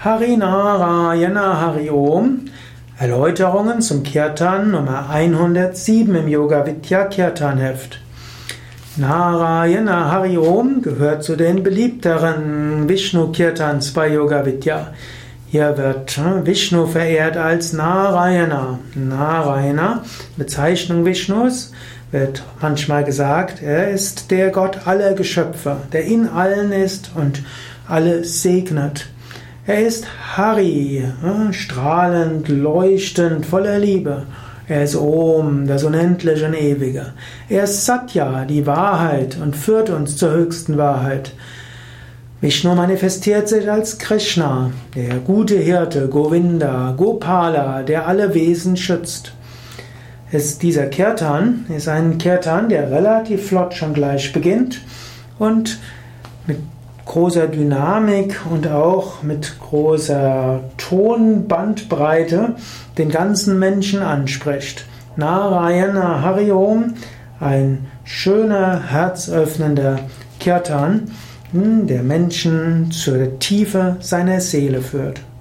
Hari Narayana Hari Om. Erläuterungen zum Kirtan Nummer 107 im Yoga Vidya Kirtan Heft. Narayana Hari Om gehört zu den beliebteren Vishnu Kirtans bei Yoga Vidya. Hier wird Vishnu verehrt als Narayana. Narayana, Bezeichnung Vishnus, wird manchmal gesagt, er ist der Gott aller Geschöpfe, der in allen ist und alle segnet. Er ist Hari, strahlend, leuchtend, voller Liebe. Er ist Om, das Unendliche und Ewige. Er ist Satya, die Wahrheit, und führt uns zur höchsten Wahrheit. Vishnu manifestiert sich als Krishna, der gute Hirte, Govinda, Gopala, der alle Wesen schützt. Dieser Kirtan ist ein Kirtan, der relativ flott schon gleich beginnt und mit großer Dynamik und auch mit großer Tonbandbreite den ganzen Menschen anspricht. Narayana Hari Om, ein schöner, herzöffnender Kirtan, der Menschen zur Tiefe seiner Seele führt.